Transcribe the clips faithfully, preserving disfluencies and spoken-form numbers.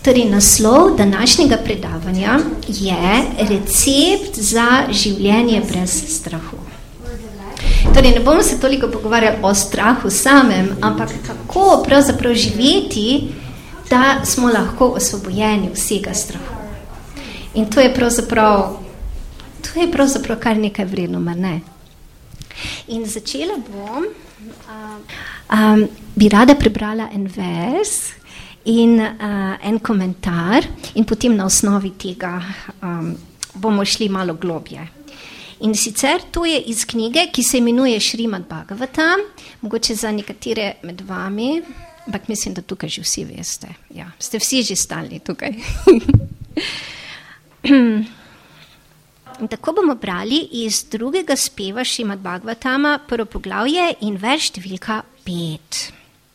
Torej, naslov današnjega predavanja je recept za življenje brez strahu. Torej, ne bomo se toliko pogovarjali o strahu samem, ampak kako pravzaprav živeti, da smo lahko osvobojeni vsega strahu. In to je pravzaprav, to je pravzaprav kar nekaj vredno, mar ne? In začela bom, um, um, bi rada prebrala en vers in uh, en komentar in potem na osnovi tega um, bomo šli malo globje. In sicer to je iz knjige, ki se imenuje Šrimad Bhagavatam, mogoče za nekatere med vami, ampak mislim, da tukaj že vsi veste. Ja, ste vsi že stalni tukaj. In tako bomo brali iz drugega speva Šrimad Bhagavatama, prvo poglavje in verš številka pet.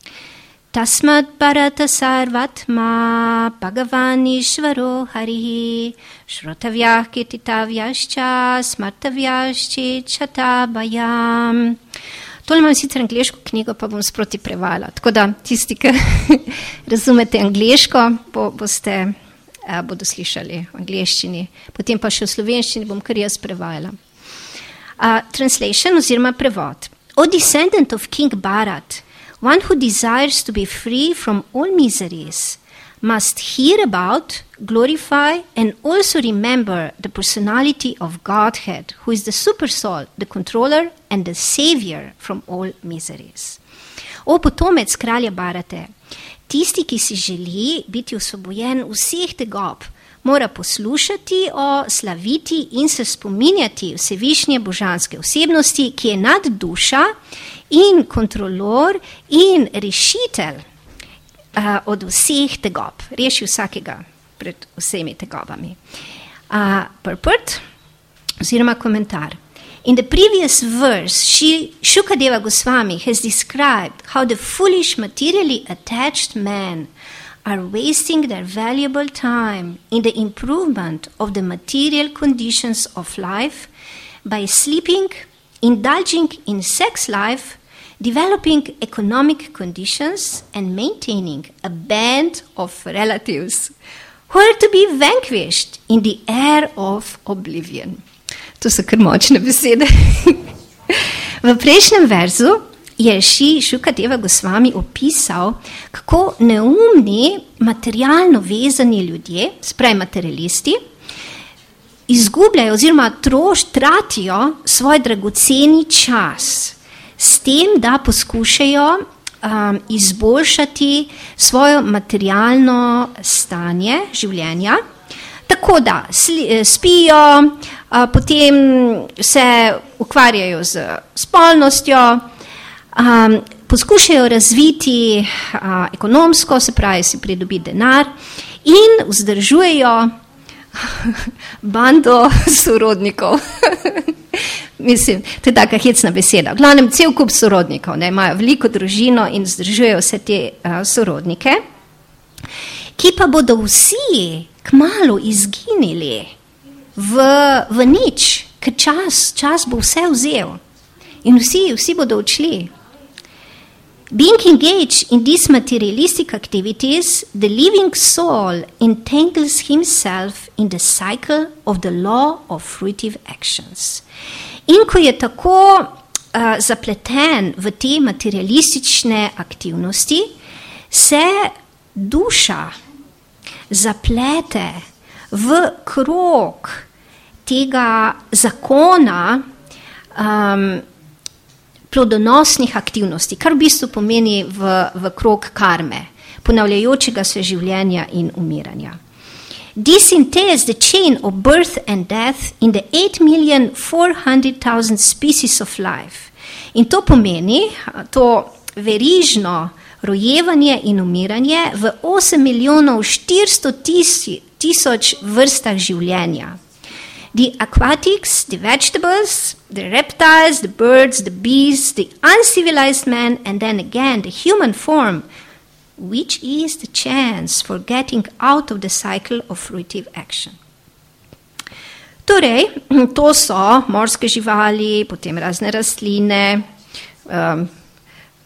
Tasmat bharata sarvatma Bhagavan Ishvaro Harihi Shrotavyah kirtitavyascha smartavyaschi chatabhayam. Tole imam sicer angleško knjigo, pa bom sproti prevala. Tako da tisti, ki razumete angleško, bo, boste, a, bodo slišali v angleščini. Potem pa še v slovenščini bom kar jaz prevajala. Uh, translation oziroma prevod. O descendant of King Bharat, one who desires to be free from all miseries must hear about, glorify, and also remember the personality of Godhead, who is the super soul, the controller, and the savior from all miseries. O potomec kralja Bharate, tisti, ki si želi biti osvobojen vseh tegob, mora poslušati o, slaviti in se spominjati vsevišnje božanske osebnosti, ki je nad duša in kontrolor in rešitelj uh, od vseh tegob. Reši vsakega pred vsemi tegobami. Uh, purport oziroma komentar. In the previous verse, she, Shukadeva Goswami has described how the foolish materially attached men are wasting their valuable time in the improvement of the material conditions of life by sleeping, indulging in sex life, developing economic conditions, and maintaining a band of relatives who are to be vanquished in the air of oblivion. To so kar močne besede. V prejšnjem verzu je Šri Šukadeva Gosvami opisal, kako neumni, materialno vezani ljudje, spravi materialisti, izgubljajo oziroma troš, tratijo svoj dragoceni čas s tem, da poskušajo um, izboljšati svojo materialno stanje življenja, tako da sli, spijo, a, potem se ukvarjajo z spolnostjo, a, poskušajo razviti a, ekonomsko, se pravi si pridobiti denar in vzdržujejo bando sorodnikov. Mislim, to je taka hecna beseda. V glavnem, cel kup sorodnikov, ne, imajo veliko družino in vzdržujejo vse te a, sorodnike, ki pa bodo vsi kmalu izginili v, v nič, ker čas, čas bo vse vzel in vsi, vsi bodo odšli. Being engaged in these materialistic activities, the living soul entangles himself in the cycle of the law of fruitive actions. In ko je tako uh, zapleten v te materialistične aktivnosti, se duša zaplete v krog tega zakona um, plodonosnih aktivnosti, kar v bistvu pomeni v, v krog karme, ponavljajočega se življenja in umiranja. This entails the chain of birth and death in the eight million four hundred thousand species of life. In to pomeni to verižno rojevanje in umiranje v osem milijonov štiristo tisoč vrstah življenja. The aquatics, the vegetables, the reptiles, the birds, the beasts, the uncivilized man, and then again the human form, which is the chance for getting out of the cycle of fruitive action. Torej, to so morske živali, potem razne rastline, um,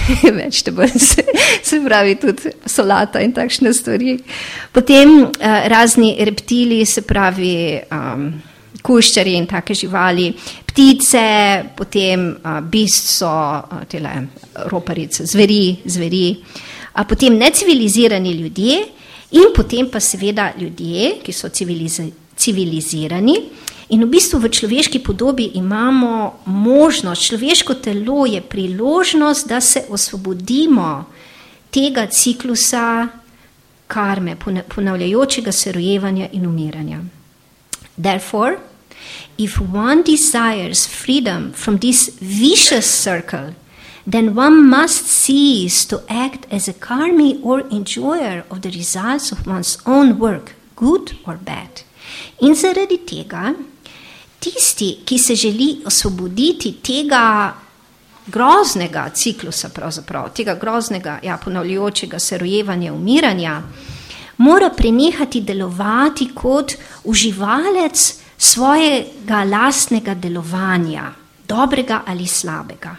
vegetables, se pravi tudi solata in takšne stvari. Potem uh, razni reptili, se pravi um, kuščari in take živali, ptice, potem uh, bist so uh, tele roparice, zveri, zveri, a potem necivilizirani ljudje in potem pa seveda ljudje, ki so civiliz- civilizirani. In v bistvu v človeški podobi imamo možnost, človeško telo je priložnost, da se osvobodimo tega ciklusa karme, ponavljajočega se rojevanja in umiranja. Therefore, if one desires freedom from this vicious circle, then one must cease to act as a karmi or enjoyer of the results of one's own work, good or bad. In zaradi tega, tisti, ki se želi osvoboditi tega groznega ciklusa, pravzaprav, tega groznega, ja, ponavljajočega se rojevanja, umiranja, mora prenehati delovati kot uživalec svojega lastnega delovanja, dobrega ali slabega.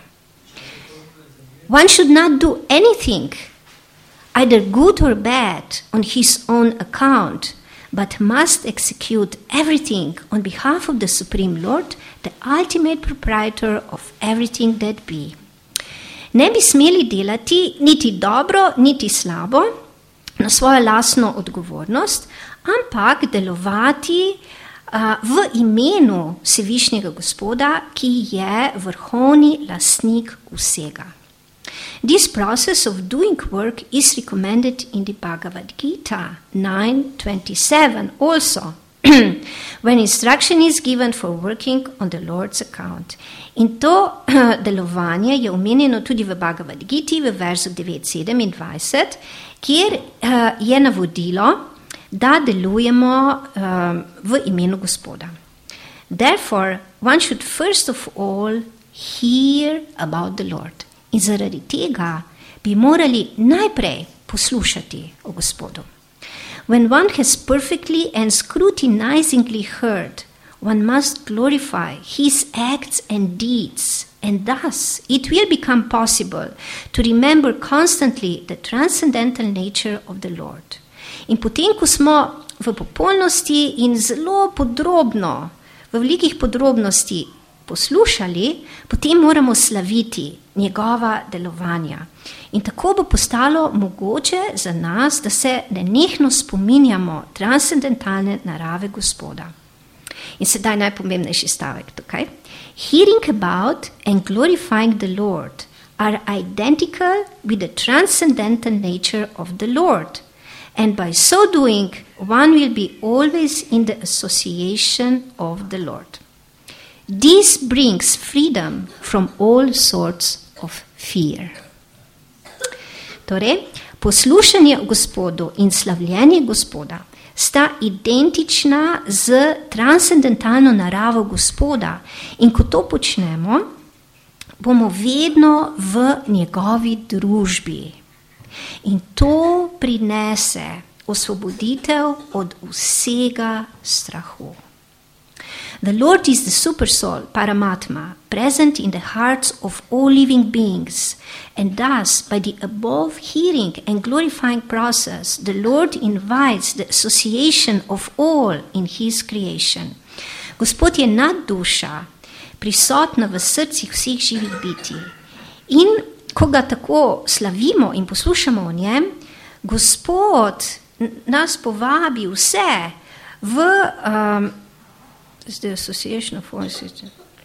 One should not do anything, either good or bad, on his own account, but must execute everything on behalf of the Supreme Lord, the ultimate proprietor of everything that be. Ne bi smeli delati niti dobro, niti slabo na svojo lastno odgovornost, ampak delovati uh, v imenu Vsevišnjega Gospoda, ki je vrhovni lastnik vsega. This process of doing work is recommended in the Bhagavad Gita nine twenty-seven also, when instruction is given for working on the Lord's account. In to uh, delovanje je omenjeno tudi v Bhagavad Giti v verzu devet sedemindvajset, kjer uh, je navodilo, da delujemo uh, v imenu Gospoda. Therefore, one should first of all hear about the Lord. In zaradi tega bi morali najprej poslušati o Gospodu. When one has perfectly and scrutinizingly heard, one must glorify his acts and deeds, and thus it will become possible to remember constantly the transcendental nature of the Lord. In potem, ko smo v popolnosti in zelo podrobno, v velikih podrobnosti poslušali, potem moramo slaviti njegova delovanja. In tako bo postalo mogoče za nas, da se nenehno spominjamo transcendentalne narave Gospoda. In sedaj najpomembnejši stavek tukaj. Hearing about and glorifying the Lord are identical with the transcendental nature of the Lord. And by so doing, one will be always in the association of the Lord. This brings freedom from all sorts of fear. Torej, poslušanje o Gospodu in slavljenje Gospoda sta identična z transcendentalno naravo Gospoda in ko to počnemo, bomo vedno v njegovi družbi. In to prinese osvoboditev od vsega strahu. The Lord is the Supersoul, Paramatma, present in the hearts of all living beings, and thus, by the above hearing and glorifying process, the Lord invites the association of all in His creation. Gospod je nadduša, prisotna v srcih vseh živih bitij. In ko ga tako slavimo in poslušamo o njem, Gospod nas povabi vse v um, the association of forces.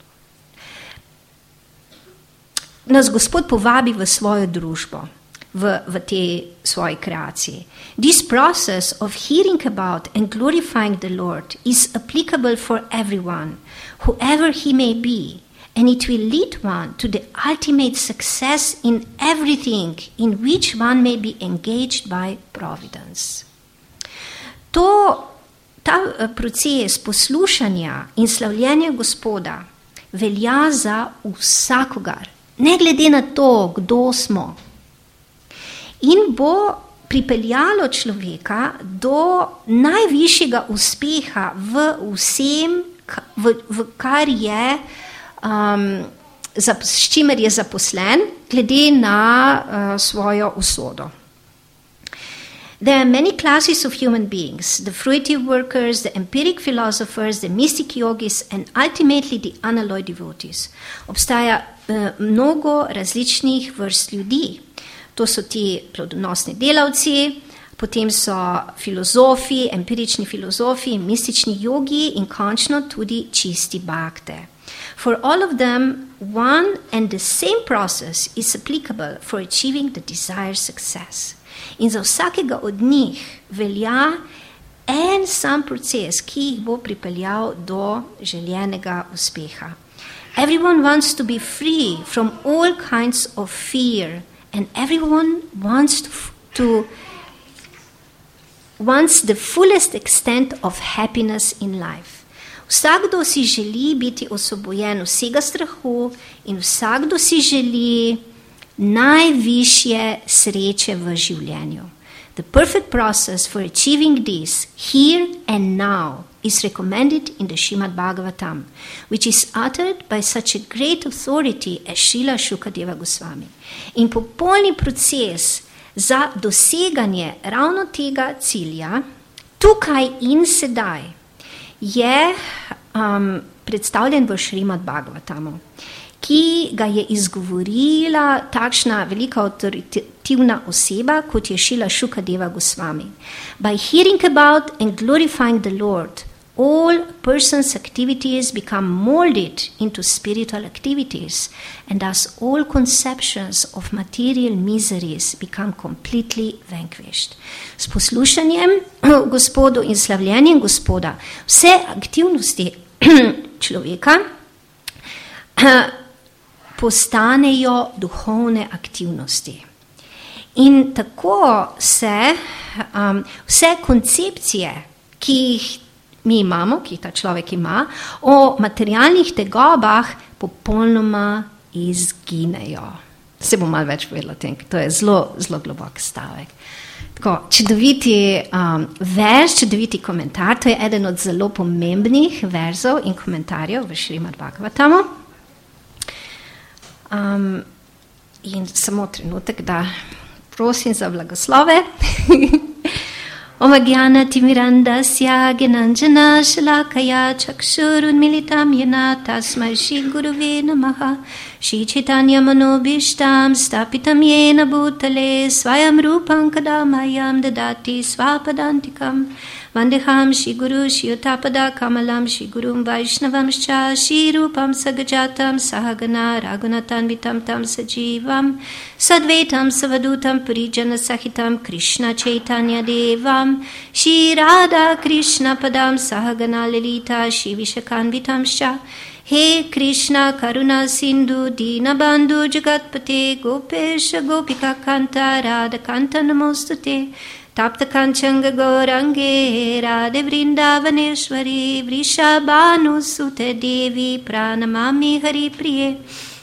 Nas Gospod povabi v svojo družbo, v, v tej svoji kreaciji. This process of hearing about and glorifying the Lord is applicable for everyone, whoever he may be, and it will lead one to the ultimate success in everything in which one may be engaged by providence. To Ta proces poslušanja in slavljenja Gospoda velja za vsakogar, ne glede na to, kdo smo. In bo pripeljalo človeka do najvišjega uspeha v vsem, v, v kar je um, s čimer je zaposlen, glede na uh, svojo usodo. There are many classes of human beings, the fruitive workers, the empiric philosophers, the mystic yogis and ultimately the unalloyed devotees. Obstaja uh, mnogo različnih vrst ljudi. To so ti plodonosni delavci, potem so filozofi, empirični filozofi, mistični jogi in končno tudi čisti bhakte. For all of them, one and the same process is applicable for achieving the desired success. In za vsakega od njih velja en sam proces, ki jih bo pripeljal do željenega uspeha. Everyone wants to be free from all kinds of fear, and everyone wants to, to wants the fullest extent of happiness in life. Vsakdo si želi biti osvobojen vsega strahu in vsakdo si želi najvišje sreče v življenju. The perfect process for achieving this here and now is recommended in the Srimad Bhagavatam, which is uttered by such a great authority as Srila Shukadeva Goswami. In popolni proces za doseganje ravno tega cilja, tukaj in sedaj, je um, predstavljen v Srimad Bhagavatamu, ki ga je izgovorila takšna velika autoritativna oseba, kot je Srila Shukadeva Goswami. By hearing about and glorifying the Lord, all person's activities become molded into spiritual activities, and thus all conceptions of material miseries become completely vanquished. S poslušanjem Gospodu in slavljenjem Gospoda vse aktivnosti človeka postanejo duhovne aktivnosti. In tako se um, vse koncepcije, ki jih mi imamo, ki ta človek ima, o materialnih tegobah popolnoma izginejo. Se bom malo več povedala o tem, to je zelo, zelo globok stavek. Tako, čudoviti um, verz, čudoviti komentar, to je eden od zelo pomembnih verzov in komentarjev v Srimad Bhagavatamu. Um, in samo trenutek, da prosim za blagoslove. Om Agyana Timirandasya Gyananjana Shalakaya Chakshurun Militam Yena Tasmai Shri Guruve Namaha Shri Chaitanya Manobhishtam Stapitam Yena Bhutale Svayam Rupam Kadamayam Dadati Svapadantikam Vandeham Shri Guru Shri Utapada Kamalam Shri Gurum Vaishnavam Shcha Shri Rupam Sagajatam Sahagana Raghunatan Vitam Tam Sajivam Sadvetam Savadutam Purijana Sahitam Krishna Chaitanya Devam Shri Radha Krishna Padam Sahagana Lalita Shri Vishakanvitam Shcha He Krishna Karuna Sindhu Dina Bandhu Jagatpate Gopesha Gopika Kanta Radha Kanta Namostute Tapta Kanchanga Gaurange Radhe Vrindavaneshwari Vrishabhanu Sute Devi Pranamami Hari Priye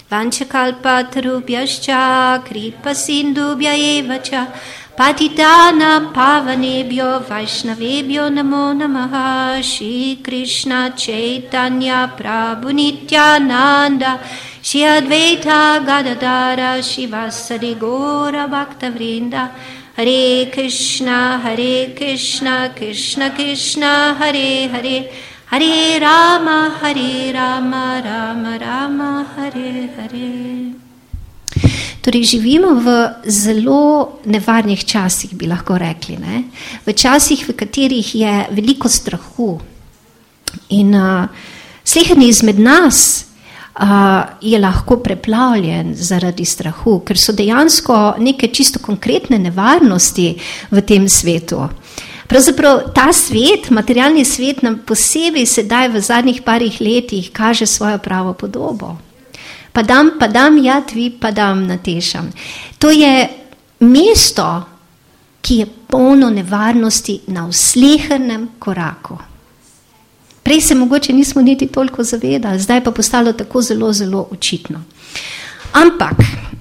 Vanchakalpatarubhyascha Kripa Sindhubhya evacha Patitana Pavanebhyo Vaishnavebhyo Namo Namaha Shri Krishna Chaitanya Prabhu Nityananda Shri Advaita Gadadara Shivasari Gora Bhakta Vrinda Hare Krishna Hare Krishna Krishna Krishna Hare Hare Hare Rama Hare Rama Rama Rama Hare Hare. Torej živimo v zelo nevarnih časih, bi lahko rekli, ne? V časih, v katerih je veliko strahu. In uh, sleherni izmed nas uh, je lahko preplavljen zaradi strahu, ker so dejansko neke čisto konkretne nevarnosti v tem svetu. Pravzaprav ta svet, materialni svet, nam posebej sedaj v zadnjih parih letih kaže svojo pravo podobo. Padam, padam, jatvi, padam, natešam. To je mesto, ki je polno nevarnosti na slehernem koraku. Prej se mogoče nismo niti toliko zavedali, zdaj pa postalo tako zelo, zelo očitno. Ampak,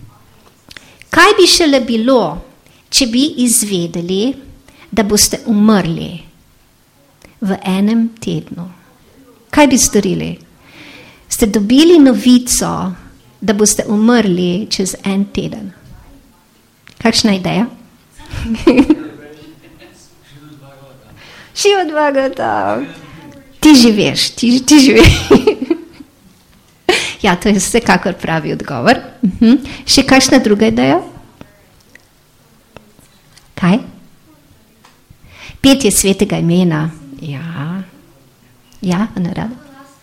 kaj bi šele bilo, če bi izvedeli, da boste umrli v enem tednu? Kaj bi storili? Ste dobili novico, da boste umrli čez en teden? Kakšna ideja? Šiva Bhagavatam. Ti živiš, ti, ti živiš. Ja, to je vsekakor pravi odgovor. Uh-huh. Še kakšna druga ideja? Kaj? Petje svetega imena. Ja. Ja, Anuradha.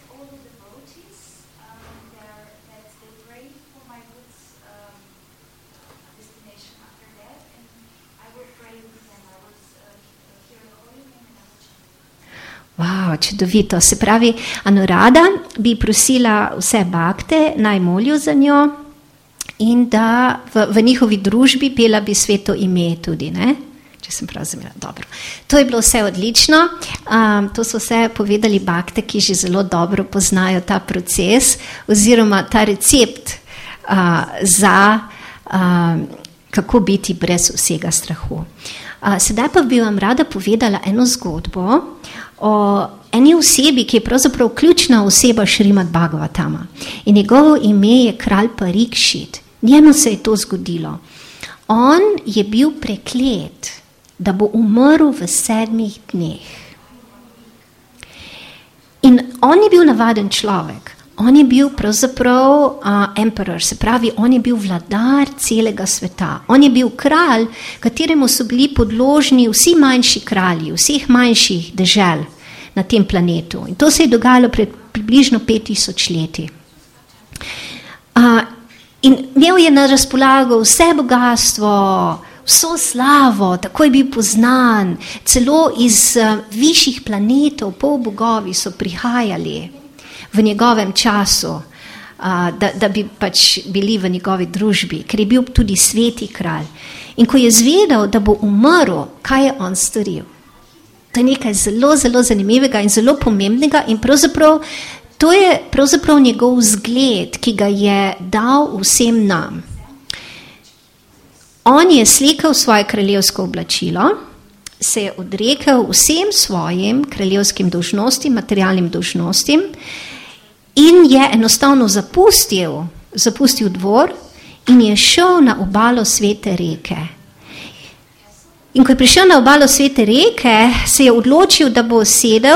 Wow, čudovito. Se pravi, Anuradha bi prosila vse bakte, naj molijo za njo in da v, v njihovi družbi pela bi sveto ime tudi, ne? Če sem prav razumela. Dobro. To je bilo vse odlično. Um, to so vse povedali bakte, ki že zelo dobro poznajo ta proces oziroma ta recept uh, za uh, kako biti brez vsega strahu. Uh, sedaj pa bi vam rada povedala eno zgodbo o eni osebi, ki je pravzaprav ključna oseba Šrimad Bhagavatama. In njegovo ime je kralj Parikšit. Njemu se je to zgodilo. On je bil preklet, da bo umrl v sedmih dneh. In on je bil navaden človek. On je bil pravzaprav uh, emperor, se pravi, on je bil vladar celega sveta. On je bil kralj, kateremu so bili podložni vsi manjši kralji, vseh manjših dežel na tem planetu. In to se je dogajalo pred približno pet tisoč leti. Uh, in imel je na razpolago vse bogatstvo, vso slavo, tako je bil poznan, celo iz uh, višjih planetov, polbogovi so prihajali v njegovem času, uh, da, da bi pač bili v njegovi družbi, ker je bil tudi sveti kralj. In ko je zvedel, da bo umrl, kaj je on storil? To je nekaj zelo, zelo zanimivega in zelo pomembnega in pravzaprav to je pravzaprav njegov zgled, ki ga je dal vsem nam. On je slikal svoje kraljevsko oblačilo, se je odrekel vsem svojim kraljevskim dolžnostim, materialnim dolžnostim in je enostavno zapustil, zapustil dvor in je šel na obalo Svete reke. In ko je prišel na obalo Svete reke, se je odločil, da bo sedel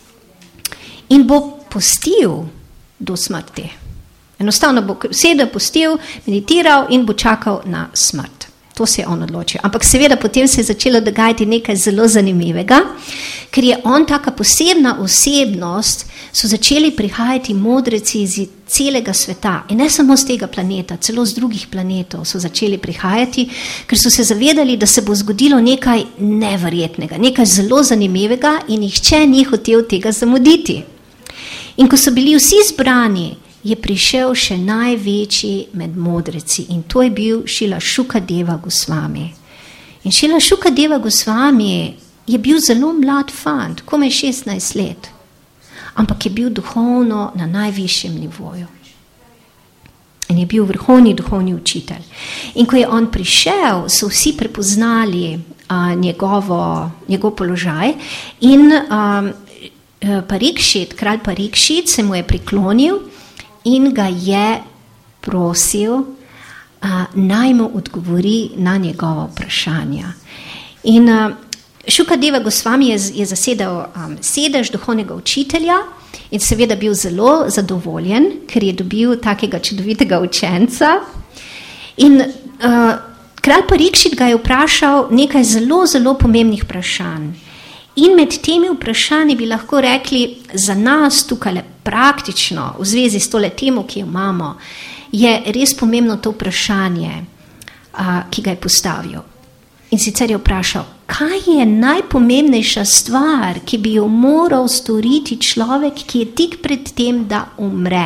in bo postil do smrti. Enostavno bo sedel, postil, meditiral in bo čakal na smrt. To se je on odločil. Ampak seveda potem se je začelo dogajati nekaj zelo zanimivega, ker je on taka posebna osebnost, so začeli prihajati modreci iz celega sveta in ne samo z tega planeta, celo z drugih planetov so začeli prihajati, ker so se zavedali, da se bo zgodilo nekaj neverjetnega, nekaj zelo zanimivega in nihče ni hotel tega zamuditi. In ko so bili vsi zbrani, je prišel še največji med modreci in to je bil Šrila Šukadeva Gosvami. In Šrila Šukadeva Gosvami je bil zelo mlad fant, komaj šestnajst let, ampak je bil duhovno na najvišjem nivoju. In je bil vrhovni duhovni učitelj. In ko je on prišel, so vsi prepoznali a, njegovo, njegov položaj in a, Parikšit, kralj Parikšit se mu je priklonil in ga je prosil, a, naj mu odgovori na njegova vprašanja. In a, Šukadeva Gosvami je, je zasedel um, sedež duhovnega učitelja in seveda bil zelo zadovoljen, ker je dobil takega čudovitega učenca. In uh, kralj Parikšit ga je vprašal nekaj zelo, zelo pomembnih vprašanj. In med temi vprašanji bi lahko rekli za nas tukaj praktično, v zvezi s tole temo, ki jo imamo, je res pomembno to vprašanje, a, ki ga je postavil. In sicer je vprašal, kaj je najpomembnejša stvar, ki bi jo moral storiti človek, ki je tik pred tem, da umre.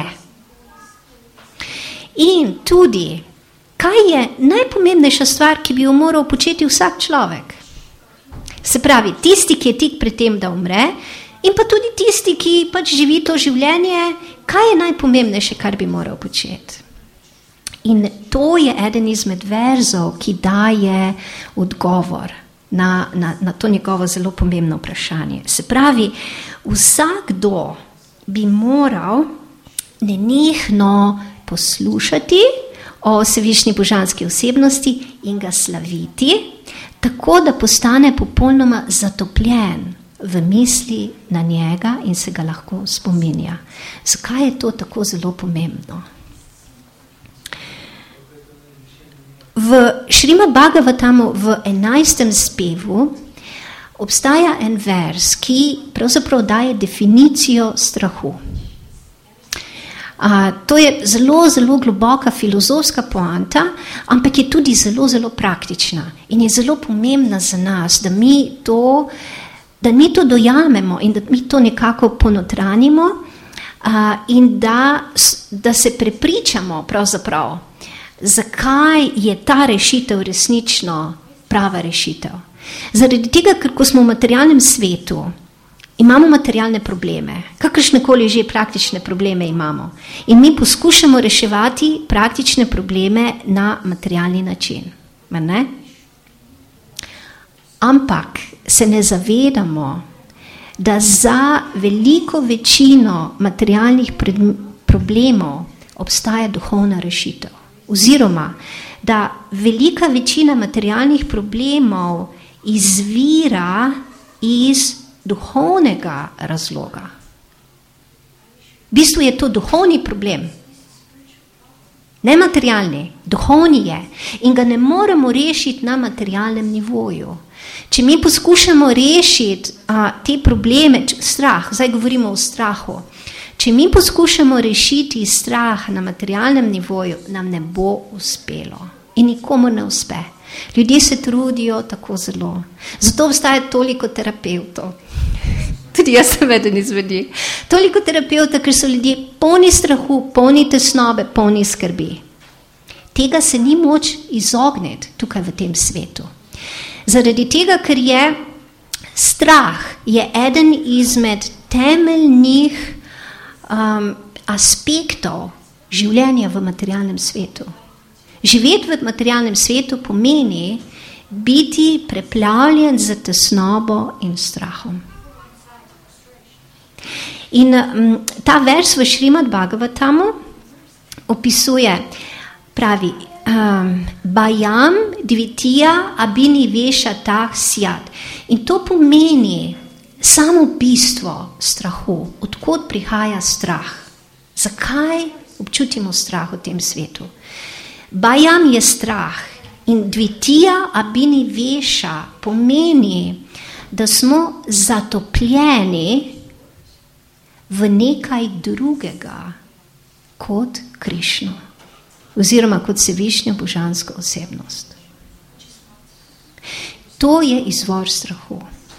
In tudi, kaj je najpomembnejša stvar, ki bi jo moral početi vsak človek. Se pravi, tisti, ki je tik pred tem, da umre, in pa tudi tisti, ki pač živi to življenje, kaj je najpomembnejše, kar bi moral početi. In to je eden izmed verzov, ki daje odgovor na, na, na to njegovo zelo pomembno vprašanje. Se pravi, vsakdo bi moral nenehno poslušati o vsevišnji božanski osebnosti in ga slaviti, tako da postane popolnoma zatopljen v misli na njega in se ga lahko spominja. Zakaj je to tako zelo pomembno? V Šrimad Bhagavatamu v enajstem spevu obstaja en vers, ki pravzaprav daje definicijo strahu. A, to je zelo, zelo globoka filozofska poanta, ampak je tudi zelo, zelo praktična in je zelo pomembna za nas, da mi to, da mi to dojamemo in da mi to nekako ponotranimo a, in da, da se prepričamo pravzaprav, zakaj je ta rešitev resnično prava rešitev. Zaradi tega, ker ko smo v materialnem svetu, imamo materialne probleme, kakršnekoli že praktične probleme imamo. In mi poskušamo reševati praktične probleme na materialni način. Ne? Ampak se ne zavedamo, da za veliko večino materialnih problemov obstaja duhovna rešitev. Oziroma, da velika večina materialnih problemov izvira iz duhovnega razloga. V bistvu je to duhovni problem. Ne materialni, duhovni je. In ga ne moremo rešiti na materialnem nivoju. Če mi poskušamo rešiti a, te probleme, strah, zdaj govorimo o strahu, če mi poskušamo rešiti strah na materialnem nivoju, nam ne bo uspelo. In nikomu ne uspe. Ljudje se trudijo tako zelo. Zato obstaja toliko terapevtov. Tudi jaz sem eden izmed njih. Toliko terapevtov, ker so ljudje polni strahu, polni tesnobe, polni skrbi. Tega se ni moč izogniti tukaj v tem svetu. Zaradi tega, ker je strah je eden izmed temeljnih um, aspektov življenja v materialnem svetu. Živeti v materialnem svetu pomeni biti preplavljen z tesnobo in strahom. In um, ta vers v Šrimad Bhagavatamu opisuje, pravi, um, Bajam dvitija abini veša tah sjad. In to pomeni samo bistvo strahu, odkot prihaja strah. Zakaj občutimo strah v tem svetu? Bajam je strah in dvitija abini veša pomeni, da smo zatopljeni v nekaj drugega kot Krišno oziroma kot vsevišnjo božansko osebnost. To je izvor strahu.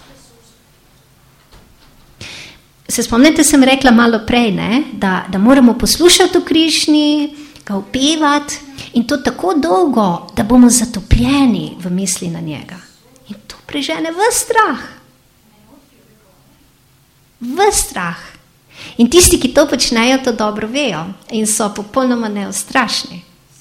Se spomnite, sem rekla malo prej, ne? Da, da moramo poslušati o Krišni, ga upevati in to tako dolgo, da bomo zatopljeni v misli na njega. In to prežene v strah. V strah. In tisti, ki to počnejo, to dobro vejo in so popolnoma neustrašni.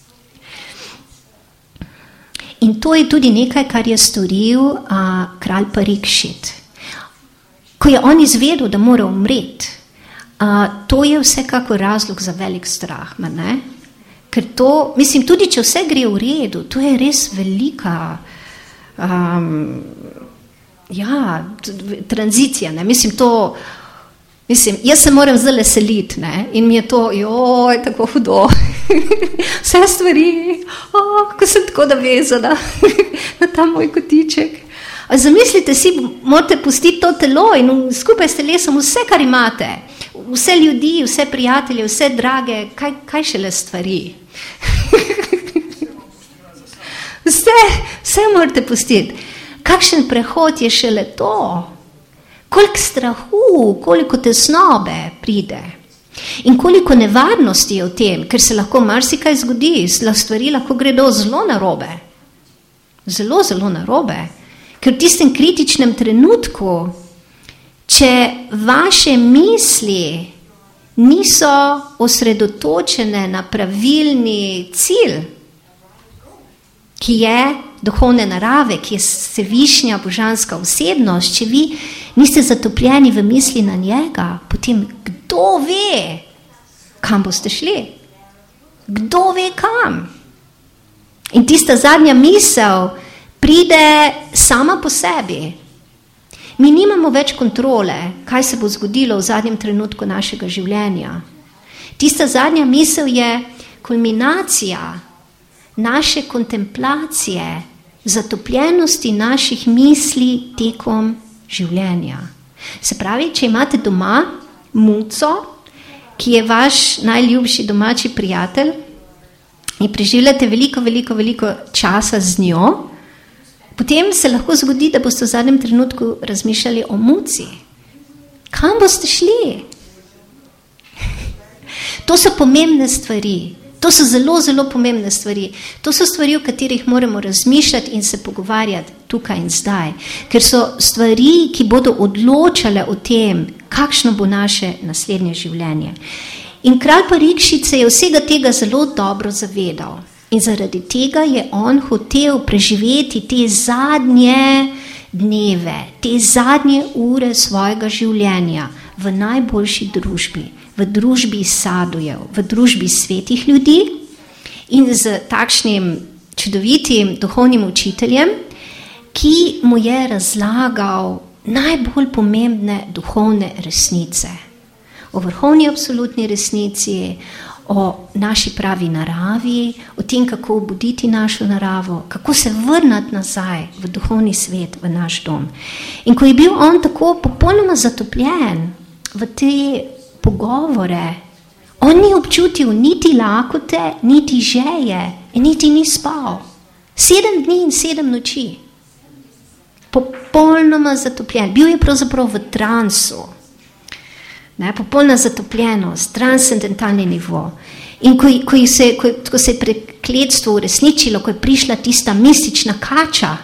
In to je tudi nekaj, kar je storil a, kralj Parikšit. Ko je on izvedel, da mora umreti, a, to je vsekako razlog za velik strah, ne? Ker to, mislim, tudi če vse gre v redu, to je res velika um, ja, tranzicija, ne? Mislim, to, mislim, jaz se moram zdaj seliti, ne? In mi je to, joj, tako hudo, vse stvari, oh, ko sem tako navezana na ta moj kotiček. A zamislite si, morate pustiti to telo in skupaj s telesom vse, kar imate, vse ljudi, vse prijatelje, vse drage, kaj, kaj šele stvari. vse, vse morate pustiti. Kakšen prehod je šele to? Koliko strahu, koliko tesnobe pride. In koliko nevarnosti je v tem, ker se lahko marsikaj zgodi, stvari lahko gredo zelo narobe. Zelo, zelo narobe. Ker v tistem kritičnem trenutku, če vaše misli niso osredotočene na pravilni cilj, ki je duhovne narave, ki je vsevišnja božanska osebnost, če vi niste zatopljeni v misli na njega, potem kdo ve, kam boste šli? Kdo ve kam? In tista zadnja misel pride sama po sebi. Mi nimamo več kontrole, kaj se bo zgodilo v zadnjem trenutku našega življenja. Tista zadnja misel je kulminacija naše kontemplacije, zatopljenosti naših misli tekom življenja. Se pravi, če imate doma muco, ki je vaš najljubši domači prijatelj in preživljate veliko, veliko, veliko časa z njo, potem se lahko zgodi, da boste v zadnjem trenutku razmišljali o muci. Kam boste šli? To so pomembne stvari. To so zelo, zelo pomembne stvari. To so stvari, o katerih moramo razmišljati in se pogovarjati tukaj in zdaj. Ker so stvari, ki bodo odločale o tem, kakšno bo naše naslednje življenje. In kralj Parikšit se je vsega tega zelo dobro zavedal. In zaradi tega je on hotel preživeti te zadnje dneve, te zadnje ure svojega življenja v najboljši družbi, v družbi sadujev, v družbi svetih ljudi in z takšnim čudovitim duhovnim učiteljem, ki mu je razlagal najbolj pomembne duhovne resnice. O vrhovni absolutni resnici, o naši pravi naravi, o tem, kako obuditi našo naravo, kako se vrnati nazaj v duhovni svet, v naš dom. In ko je bil on tako popolnoma zatopljen v te pogovore, on ni občutil niti lakote, niti žeje in niti ni spal. Sedem dni in sedem noči. Popolnoma zatopljen. Bil je pravzaprav v transu. Ne, popolna zatopljenost, transcendentalni nivo. In ko, ko, se, ko, ko se je prekletstvo uresničilo, ko je prišla tista mistična kača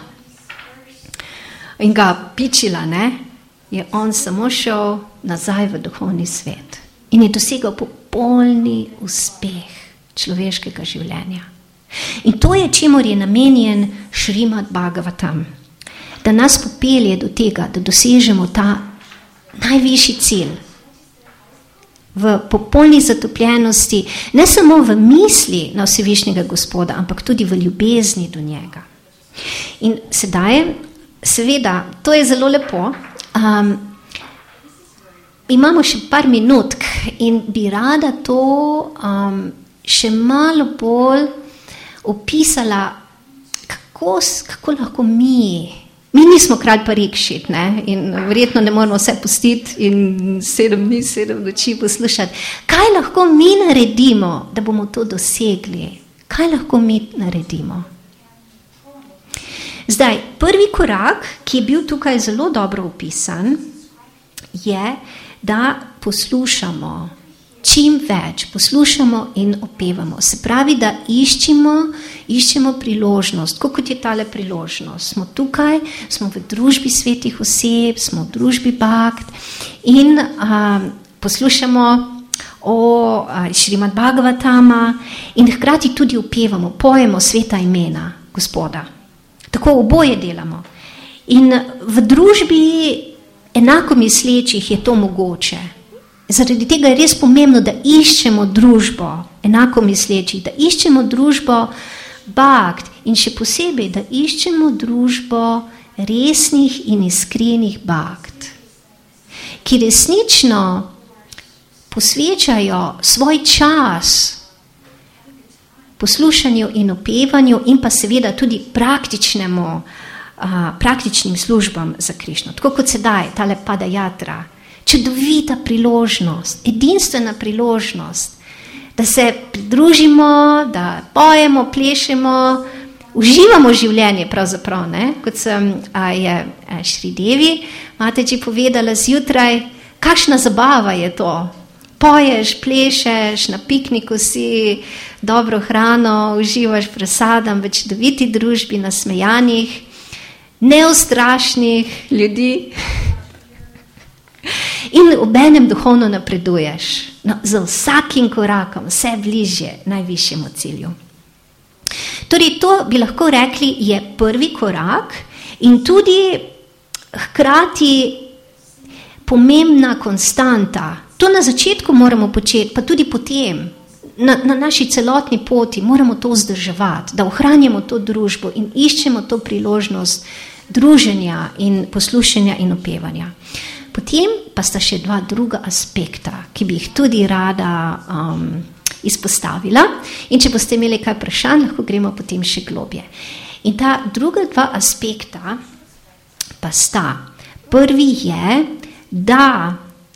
in ga pičila, ne, je on samo šel nazaj v duhovni svet in je dosegal popolni uspeh človeškega življenja. In to je, čemur je namenjen Šrimad Bhagavatam, da nas popelje do tega, da dosežemo ta najvišji cilj, v popolni zatopljenosti, ne samo v misli na Vsevišnjega Gospoda, ampak tudi v ljubezni do njega. In sedaj, seveda, to je zelo lepo, um, imamo še par minutk in bi rada to um, še malo bolj opisala, kako, kako lahko mi, mi nismo kralj Parikšit, ne, in verjetno ne moramo vse pustiti in sedem dni, sedem noči poslušati. Kaj lahko mi naredimo, da bomo to dosegli? Kaj lahko mi naredimo? Zdaj, prvi korak, ki je bil tukaj zelo dobro opisan, je, da poslušamo čim več, poslušamo in opevamo. Se pravi, da iščemo, iščemo priložnost. Kot je tale priložnost? Smo tukaj, smo v družbi svetih oseb, smo v družbi Bhakt in a, poslušamo o Šrimad Bhagavatama in hkrati tudi opevamo, pojemo sveta imena Gospoda. Tako oboje delamo. In v družbi enako mislečih je to mogoče. Zaradi tega je res pomembno, da iščemo družbo enako mislečih, da iščemo družbo Bhakt in še posebej, da iščemo družbo resnih in iskrenih Bhakt, ki resnično posvečajo svoj čas poslušanju in opevanju in pa seveda tudi praktičnemu, uh, praktičnim službam za Krišno. Tako kot sedaj, tale Padajatra. Čudovita priložnost, edinstvena priložnost, da se pridružimo, da pojemo, plešemo, uživamo življenje pravzaprav, ne? Kot sem a, je a, Šridevi Mataji povedala zjutraj, kakšna zabava je to. Poješ, plešeš, na pikniku si, dobro hrano, uživaš prasadam v čudoviti družbi nasmejanih, neustrašnih ljudi. In obenem duhovno napreduješ, no, z vsakim korakom vse bližje najvišjemu cilju. Torej, to bi lahko rekli je prvi korak in tudi hkrati pomembna konstanta. To na začetku moramo početi, pa tudi potem. na, na naši celotni poti moramo to vzdrževati, da ohranjamo to družbo in iščemo to priložnost druženja in poslušanja in opevanja. Potem pa sta še dva druga aspekta, ki bi jih tudi rada um, izpostavila. In če boste imeli kaj vprašanj, lahko gremo potem še globje. In ta druga dva aspekta pa sta. Prvi je, da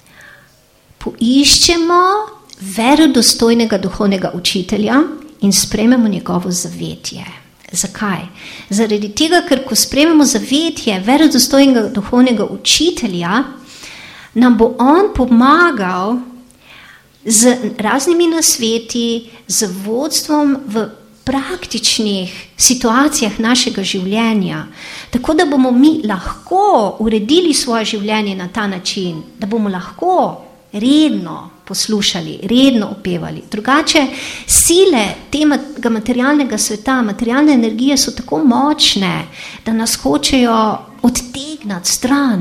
poiščemo verodostojnega duhovnega učitelja in sprejmemo njegovo zavetje. Zakaj? Zaradi tega, ker ko sprejmemo zavetje verodostojnega duhovnega učitelja, nam bo on pomagal z raznimi nasveti, z vodstvom v praktičnih situacijah našega življenja, tako da bomo mi lahko uredili svoje življenje na ta način, da bomo lahko redno poslušali, redno opevali. Drugače, sile tega materialnega sveta, materialne energije so tako močne, da nas hočejo odtegnati stran.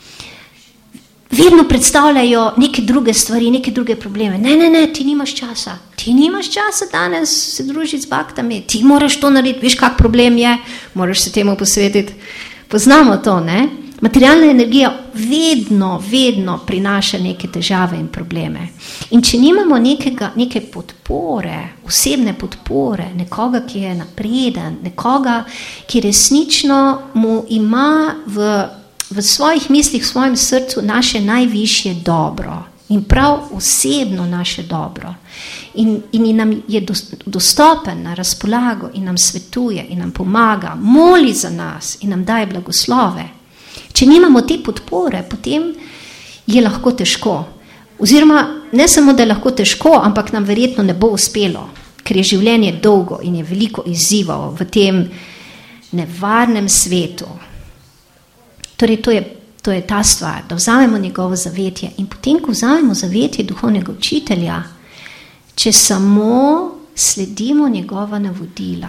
Vedno predstavljajo neke druge stvari, neke druge probleme. Ne, ne, ne, ti nimaš časa. Ti nimaš časa danes se družiti z baktami. Ti moraš to narediti. Veš, kak problem je? Moraš se temu posvetiti. Poznamo to, ne? Materialna energija vedno, vedno prinaša neke težave in probleme. In če nimamo nekega, neke podpore, osebne podpore, nekoga, ki je napreden, nekoga, ki resnično mu ima v v svojih mislih, v svojem srcu naše najvišje dobro in prav osebno naše dobro in, in nam je dostopen na razpolago in nam svetuje in nam pomaga, moli za nas in nam daje blagoslove. Če nimamo te podpore, potem je lahko težko. Oziroma, ne samo, da je lahko težko, ampak nam verjetno ne bo uspelo, ker je življenje dolgo in je veliko izzivov v tem nevarnem svetu. Torej, to je, to je ta stvar, da vzamemo njegovo zavetje in potem, ko vzamemo zavetje duhovnega učitelja, če samo sledimo njegova navodila,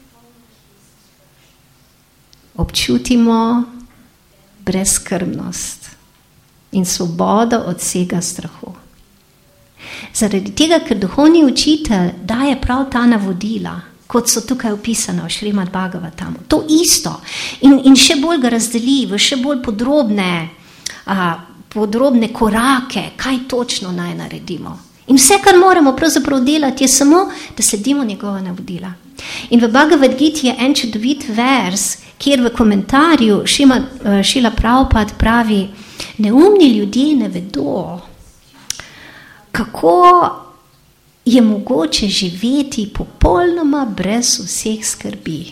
občutimo brezskrbnost in svobodo od vsega strahu. Zaradi tega, ker duhovni učitelj daje prav ta navodila, kot so tukaj opisane v Šrimad Bhagavatamu. To isto. In, in še bolj ga razdeli v še bolj podrobne, a, podrobne korake, kaj točno naj naredimo. In vse, kar moramo pravzaprav delati, je samo, da sledimo njegova navodila. In v Bhagavad Giti je en čudovit vers, kjer v komentarju Šrila Prabhupada pravi, neumni ljudje ne vedo, kako je mogoče živeti popolnoma brez vseh skrbi,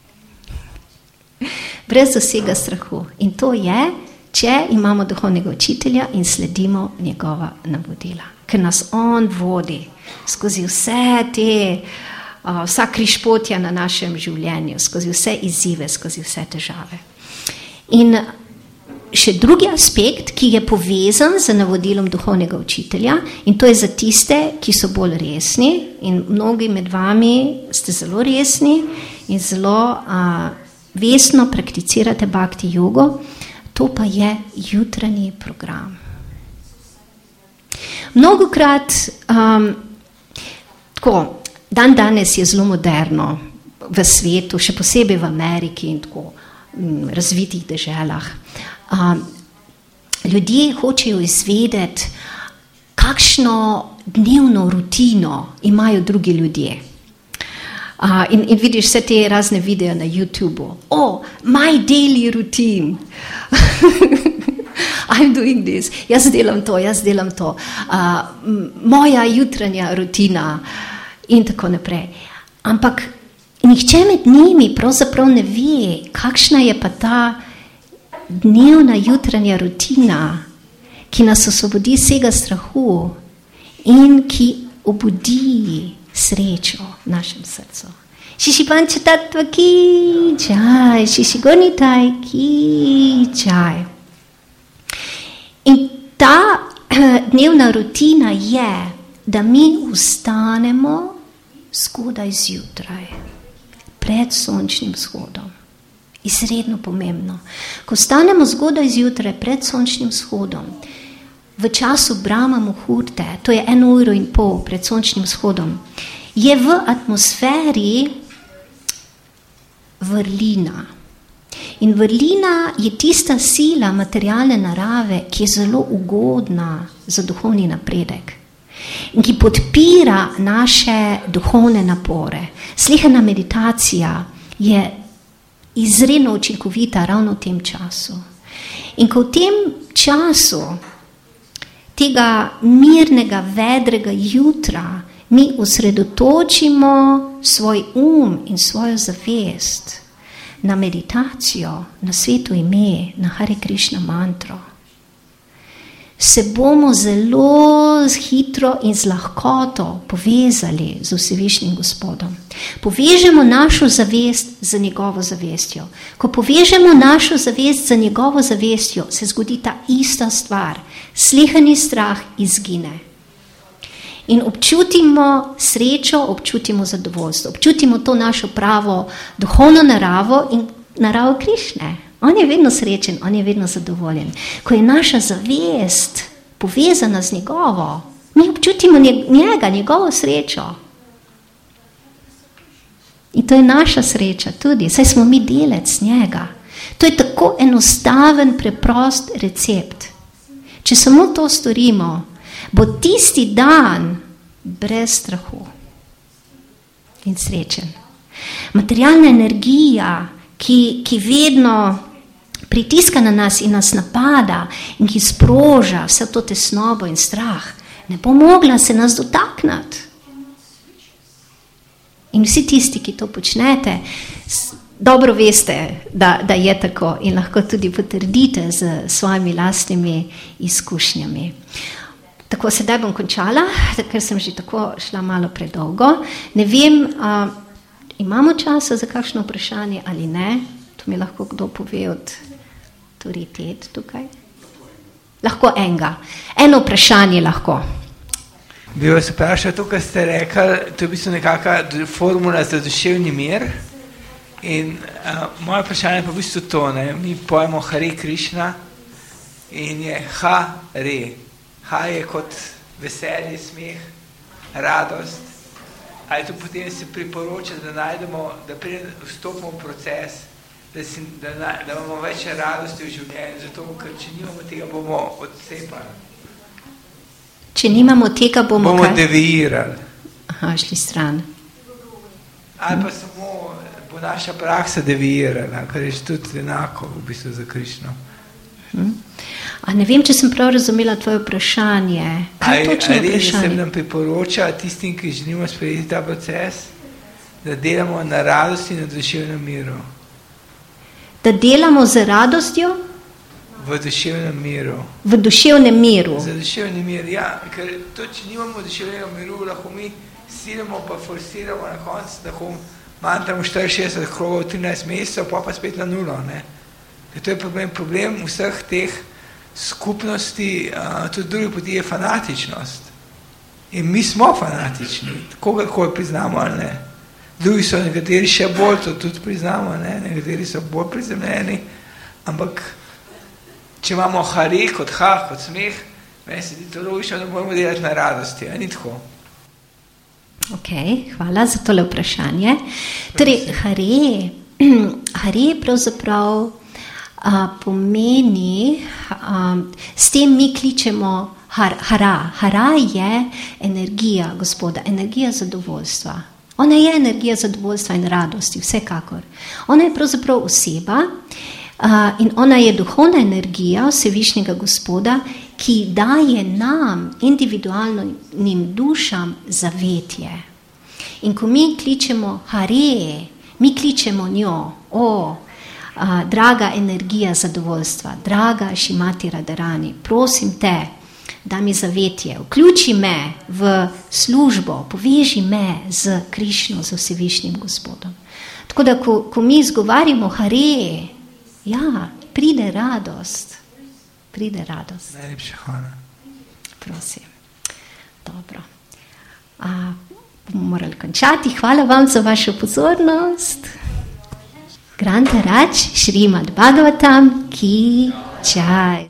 brez vsega strahu. In to je, če imamo duhovnega učitelja in sledimo njegova navodila. Ker nas on vodi skozi vse te, uh, vsa križpotja na našem življenju, skozi vse izzive, skozi vse težave. In še drugi aspekt, ki je povezan z navodilom duhovnega učitelja, in to je za tiste, ki so bolj resni, in mnogi med vami ste zelo resni in zelo a, vesno prakticirate bhakti jogo, to pa je jutranji program. Mnogokrat, um, tako, dan danes je zelo moderno v svetu, še posebej v Ameriki in tako m, razvitih deželah. Uh, ljudje hočejo izvedeti, kakšno dnevno rutino imajo drugi ljudje. Uh, in, in vidiš vse te razne videe na YouTubeu. Oh, my daily routine. I'm doing this. Jaz delam to, jaz delam to. Uh, moja jutranja rutina in tako naprej. Ampak nihče med njimi pravzaprav ne ve, kakšna je pa ta dnevna jutranja rutina, ki nas osvobodi vsega strahu in ki obudi srečo v našem srcu. Šiši panča tatva ki čaj, šiši gonitaj ki čaj. In ta dnevna rutina je, da mi vstanemo zgodaj zjutraj, pred sončnim vzhodom. Izredno pomembno. Ko stanemo zgodaj zjutraj pred sončnim vzhodom, v času Brahma Muhurte, to je eno uro in pol pred sončnim vzhodom, je v atmosferi vrlina. In vrlina je tista sila materialne narave, ki je zelo ugodna za duhovni napredek in ki podpira naše duhovne napore. Sleherna meditacija je izredno učinkovita ravno v tem času. In ko v tem času tega mirnega, vedrega jutra mi osredotočimo svoj um in svojo zavest na meditacijo, na sveto ime, na Hare Krishna mantro, se bomo zelo hitro in z lahkoto povezali z Vsevišnjim Gospodom. Povežemo našo zavest z njegovo zavestjo. Ko povežemo našo zavest z njegovo zavestjo, se zgodi ta ista stvar. Sleherni strah izgine. In občutimo srečo, občutimo zadovoljstvo, občutimo to našo pravo duhovno naravo in naravo Krišne. On je vedno srečen, on je vedno zadovoljen. Ko je naša zavest povezana z njegovo, mi občutimo njega, njegovo srečo. In to je naša sreča tudi, saj smo mi delec njega. To je tako enostaven, preprost recept. Če samo to storimo, bo tisti dan brez strahu in srečen. Materialna energija, ki, ki vedno pritiska na nas in nas napada in ki sproža vse to tesnobo in strah, ne bo mogla se nas dotakniti. In vsi tisti, ki to počnete, dobro veste, da, da je tako in lahko tudi potrdite z svojimi lastnimi izkušnjami. Tako, sedaj bom končala, ker sem že tako šla malo predolgo. Ne vem, a, imamo časa za kakšno vprašanje ali ne? To mi lahko kdo pove od autoritet tukaj. Lahko enega. Eno vprašanje lahko. Bi vas vprašal to, kar ste rekli, to je v bistvu nekakva formula za duševni mir. In uh, moje vprašanje je pa v bistvu to, ne? Mi pojemo Hare Krishna in je Ha-Re. Ha je kot veselje, smeh, radost. Ali to potem se priporoča, da najdemo, da vstopimo v proces, da, si, da, da imamo več radosti v življenju, zato ker če nimamo tega, bomo odcepali. Če nimamo tega, bomo, bomo deviirali. Aha, šli stran. Ali pa samo bo naša praksa deviirala, kar je tudi enako v bistvu za Krišno. Hmm. A ne vem, če sem prav razumela tvoje vprašanje. Kaj je točno vprašanje? Ali se nam priporoča tistim, ki želimo sprejeti ta proces, da delamo na radosti in na duševnem miru? Da delamo z radostjo? V duševnem miru. V duševnem miru. Za duševni mir, ja. Ker to, če nimamo duševnega miru, lahko mi silimo pa forsiramo na koncu, lahko mantramo štiriinšestdeset krogov, trinajst mesecev, pa pa spet na nulo, ne. Ker to je problem, problem vseh teh skupnosti, uh, tudi drugi poti je fanatičnost. In mi smo fanatični, kogarkoli priznamo ali ne. Drugi so nekateri še bolj, to tudi priznamo, ne? Nekateri so bolj prizemljeni, ampak če imamo Hare kot ha, kot smeh, meni se ti to logično, da moramo delati na radosti, a ni tako? Ok, hvala za tole vprašanje. Torej, Hare, Hare pravzaprav a, pomeni, a, s tem mi kličemo har, Hara. Hara je energija Gospoda, energija zadovoljstva. Ona je energija zadovoljstva in radosti, vsekakor. Ona je pravzaprav oseba uh, in ona je duhovna energija Vsevišnjega Gospoda, ki daje nam, individualnim dušam, zavetje. In ko mi kličemo Hare, mi kličemo njo, o, uh, draga energija zadovoljstva, draga Šrimati Radharani, prosim te, da mi zavetje, vključi me v službo, poveži me z Krišno, z Vsevišnjim Gospodom. Tako da, ko, ko mi izgovarjamo Hare, ja, pride radost. Pride radost. Najlepša hvala. Prosim. Dobro. A, bomo morali končati. Hvala vam za vašo pozornost. Grantaraj Šrimad Bhagavatam ki jai.